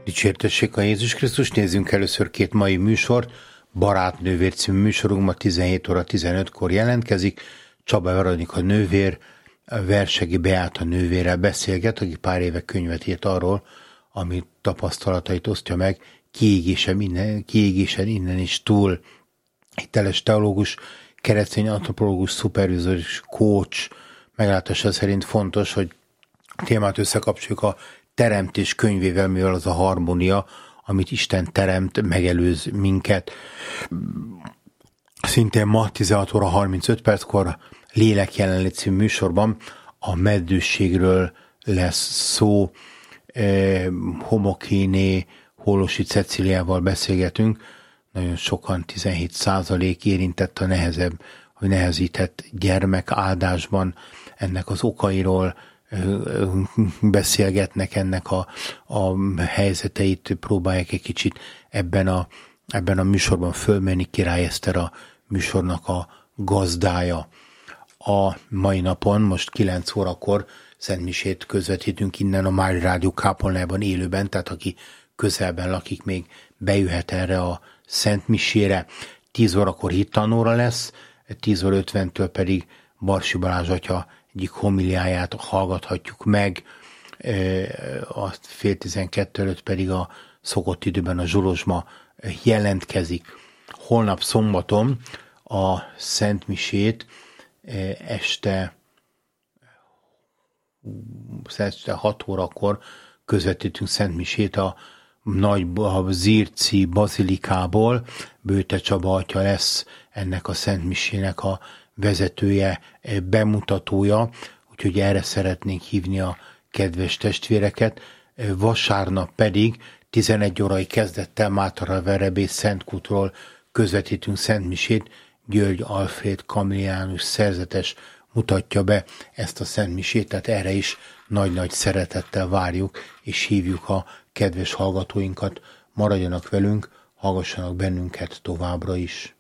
Dicsértessék a Jézus Krisztus, nézzünk először két mai műsort. Barátnővér című műsorunk ma 17 óra 15-kor jelentkezik. Csaba Veronika nővér, Versegi Beáta nővérrel beszélget, aki pár éve könyvet írt arról, ami tapasztalatait osztja meg, kiégésen innen is túl. Hiteles teológus, keresztény antropológus, szupervizor és coach meglátása szerint fontos, hogy a témát összekapcsoljuk a teremtés könyvével, mivel az a harmónia, amit Isten teremt, megelőz minket. Szintén ma 16 óra 35 perckor Lélek jelenlét című műsorban a meddőségről lesz szó. Homokéné Holosi Ceciliával beszélgetünk. Nagyon sokan, 17% érintett a nehezített gyermekáldásban, ennek az okairól beszélgetnek, ennek a helyzeteit próbálják egy kicsit ebben a műsorban fölmenni. Király Eszter a műsornak a gazdája. A mai napon, most 9 órakor szentmisét közvetítünk innen a Mária Rádió kápolnájában élőben, tehát aki közelben lakik, még bejöhet erre a szentmisére. 10 órakor hittanóra lesz, 10 óra 50-től pedig Barsi Balázs atya egyik homiliáját hallgathatjuk meg, a fél 12 előtt pedig a szokott időben a zsolozsma jelentkezik. Holnap szombaton a szentmisét este 6 órakor közvetítünk szentmisét a Zirci bazilikából. Bőte Csaba atya lesz ennek a szentmisének a vezetője, bemutatója, úgyhogy erre szeretnénk hívni a kedves testvéreket. Vasárnap pedig 11 órai kezdettel Mátara Verebész Szentkútról közvetítünk szentmisét. György Alfréd kamiliánus szerzetes mutatja be ezt a szentmisét, tehát erre is nagy-nagy szeretettel várjuk, és hívjuk a kedves hallgatóinkat, maradjanak velünk, hallgassanak bennünket továbbra is.